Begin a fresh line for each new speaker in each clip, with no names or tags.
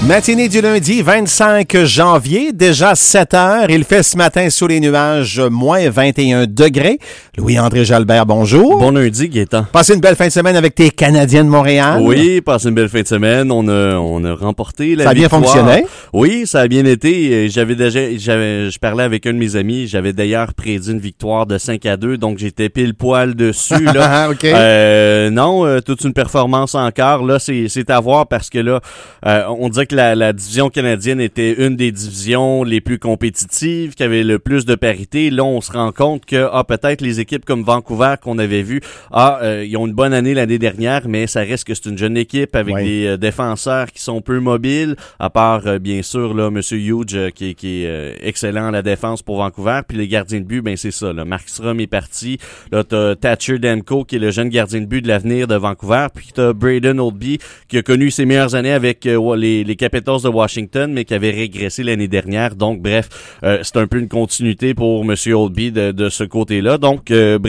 Matinée du lundi 25 janvier, déjà 7 heures. Il fait ce matin sous les nuages moins 21 degrés. Louis-André Jalbert, bonjour.
Bon lundi, Gaétan.
Passez une belle fin de semaine avec tes Canadiens de Montréal.
Oui, passez une belle fin de semaine. On a remporté la victoire.
Ça a bien fonctionné?
Oui, ça a bien été. Je parlais avec un de mes amis. J'avais d'ailleurs prédit une victoire de 5-2, donc j'étais pile poil dessus, là.
OK.
Non, toute une performance encore. Là, c'est à voir parce que là, on dirait que la division canadienne était une des divisions les plus compétitives, qui avait le plus de parité. Là, on se rend compte que peut-être les équipes comme Vancouver qu'on avait vu, ils ont une bonne année l'année dernière, mais ça reste que c'est une jeune équipe avec des défenseurs qui sont peu mobiles, à part bien sûr là Monsieur Hughes qui est excellent à la défense pour Vancouver, puis les gardiens de but, ben c'est ça là. Markstrom est parti. Là, t'as Thatcher Demko qui est le jeune gardien de but de l'avenir de Vancouver, puis t'as Braden Holtby qui a connu ses meilleures années avec les Capitals de Washington, mais qui avait régressé l'année dernière. Donc, bref, c'est un peu une continuité pour Monsieur Holtby de ce côté-là. Donc,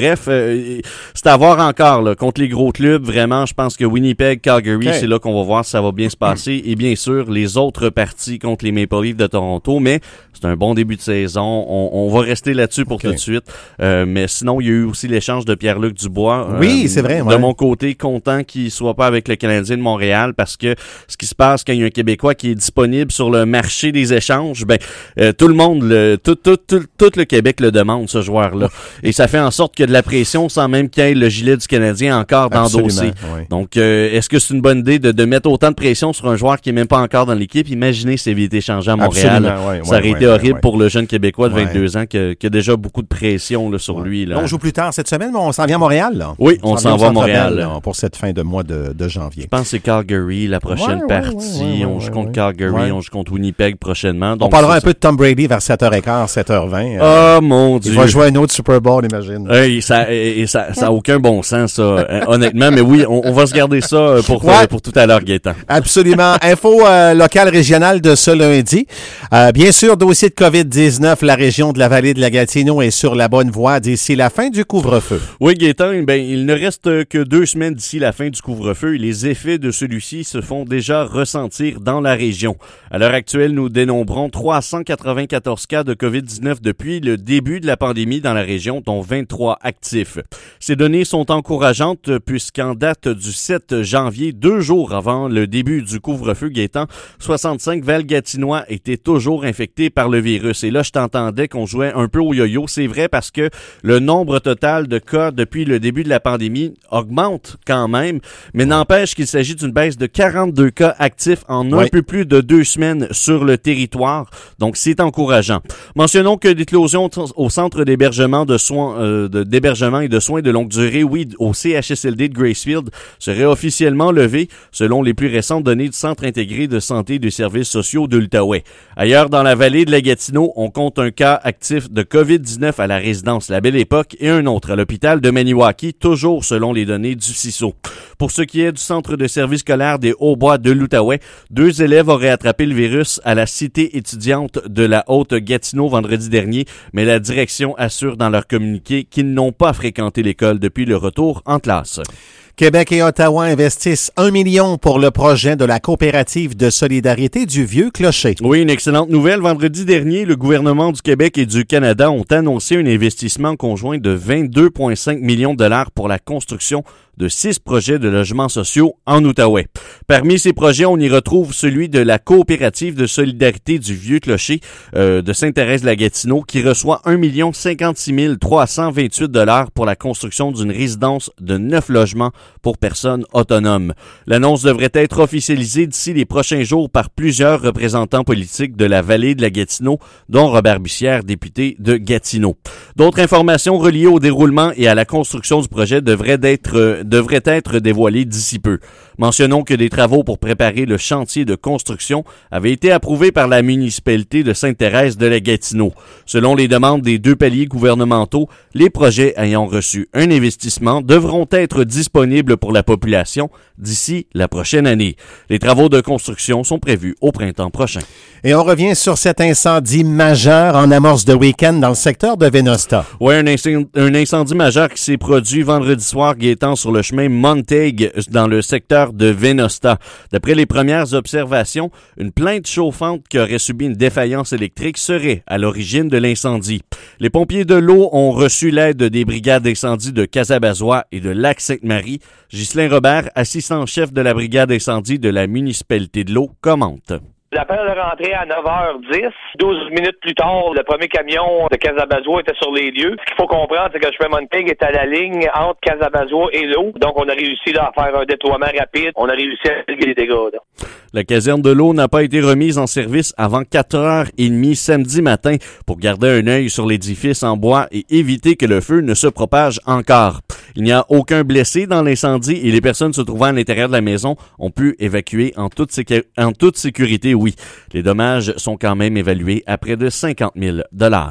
c'est à voir encore là, contre les gros clubs. Vraiment, je pense que Winnipeg, Calgary, c'est là qu'on va voir si ça va bien se passer. Et bien sûr, les autres parties contre les Maple Leafs de Toronto. Mais c'est un bon début de saison. On va rester là-dessus pour tout de suite. Mais sinon, il y a eu aussi l'échange de Pierre-Luc Dubois.
Oui, c'est vrai.
De mon côté, content qu'il soit pas avec le Canadien de Montréal parce que ce qui se passe quand il y a un Québécois qui est disponible sur le marché des échanges, tout le monde, tout le Québec le demande, ce joueur-là. Et ça fait en sorte qu'il y a de la pression sans même qu'il y ait le gilet du Canadien encore d'endosser.
Oui.
Donc, est-ce que c'est une bonne idée de mettre autant de pression sur un joueur qui est même pas encore dans l'équipe? Imaginez s'il avait été échangé à Montréal. Ça aurait été horrible pour le jeune Québécois de 22 ans qui a déjà beaucoup de pression là, sur lui. Là.
On joue plus tard cette semaine, mais on s'en vient à Montréal. Là.
Oui, on s'en va à Montréal.
Là, pour cette fin de mois de janvier.
Je pense que c'est Calgary, la prochaine partie. On joue contre Calgary, on joue contre Winnipeg prochainement. Donc,
on parlera un peu de Tom Brady vers 7h15, 7h20.
Oh mon Dieu!
Il va jouer un autre Super Bowl, imagine.
Ça a aucun bon sens, ça, honnêtement. Mais oui, on va se garder ça pour tout à l'heure, Gaétan.
Absolument. Info locale régionale de ce lundi. Bien sûr, dossier de COVID-19, la région de la vallée de la Gatineau est sur la bonne voie d'ici la fin du couvre-feu.
Oui, Gaétan, il ne reste que 2 semaines d'ici la fin du couvre-feu et les effets de celui-ci se font déjà ressentir dans la région. À l'heure actuelle, nous dénombrons 394 cas de COVID-19 depuis le début de la pandémie dans la région, dont 23 actifs. Ces données sont encourageantes puisqu'en date du 7 janvier, 2 jours avant le début du couvre-feu, Gaétan, 65 Val-Gatinois étaient toujours infectés par le virus. Et là, je t'entendais qu'on jouait un peu au yo-yo. C'est vrai parce que le nombre total de cas depuis le début de la pandémie augmente quand même, mais n'empêche qu'il s'agit d'une baisse de 42 cas actifs en un peu plus de 2 semaines sur le territoire. Donc, c'est encourageant. Mentionnons que l'éclosion au centre d'hébergement d'hébergement et de soins de longue durée, au CHSLD de Gracefield, serait officiellement levé selon les plus récentes données du Centre intégré de santé et des services sociaux de l'Outaouais. Ailleurs, dans la vallée de la Gatineau, on compte un cas actif de COVID-19 à la résidence La Belle Époque et un autre à l'hôpital de Maniwaki, toujours selon les données du CISO. Pour ce qui est du centre de service scolaire des Hauts-Bois de l'Outaouais, 2 élèves auraient attrapé le virus à la cité étudiante de la Haute-Gatineau vendredi dernier, mais la direction assure dans leur communiqué qu'ils n'ont pas fréquenté l'école depuis le retour en classe.
Québec et Ottawa investissent 1 million pour le projet de la coopérative de solidarité du Vieux-Clocher.
Oui, une excellente nouvelle. Vendredi dernier, le gouvernement du Québec et du Canada ont annoncé un investissement conjoint de 22,5 millions de dollars pour la construction de 6 projets de logements sociaux en Outaouais. Parmi ces projets, on y retrouve celui de la coopérative de solidarité du Vieux-Clocher de Sainte-Thérèse-de-la-Gatineau qui reçoit 1 56 328 dollars pour la construction d'une résidence de 9 logements pour personnes autonomes. L'annonce devrait être officialisée d'ici les prochains jours par plusieurs représentants politiques de la vallée de la Gatineau, dont Robert Bussière, député de Gatineau. D'autres informations reliées au déroulement et à la construction du projet devraient être dévoilées d'ici peu. Mentionnons que des travaux pour préparer le chantier de construction avaient été approuvés par la municipalité de Sainte-Thérèse-de-la-Gatineau. Selon les demandes des 2 paliers gouvernementaux, les projets ayant reçu un investissement devront être disponibles pour la population d'ici la prochaine année. Les travaux de construction sont prévus au printemps prochain.
Et on revient sur cet incendie majeur en amorce de week-end dans le secteur de Vénosta.
Oui, un incendie majeur qui s'est produit vendredi soir, Gaétan, sur le le chemin Montague dans le secteur de Venosta. D'après les premières observations, une plainte chauffante qui aurait subi une défaillance électrique serait à l'origine de l'incendie. Les pompiers de l'eau ont reçu l'aide des brigades d'incendie de Casabazois et de Lac-Sainte-Marie. Ghislain Robert, assistant-chef de la brigade incendie de la municipalité de l'eau, commente.
L'appel de rentrée à 9h10. 12 minutes plus tard, le premier camion de Casabazois était sur les lieux. Ce qu'il faut comprendre, c'est que le chemin Montague est à la ligne entre Casabazois et l'eau. Donc, on a réussi à faire un déploiement rapide. On a réussi à régler les dégâts. Là.
La caserne de l'eau n'a pas été remise en service avant 4h30 samedi matin pour garder un œil sur l'édifice en bois et éviter que le feu ne se propage encore. Il n'y a aucun blessé dans l'incendie et les personnes se trouvant à l'intérieur de la maison ont pu évacuer en toute sécurité, oui. Les dommages sont quand même évalués à près de 50 000 $.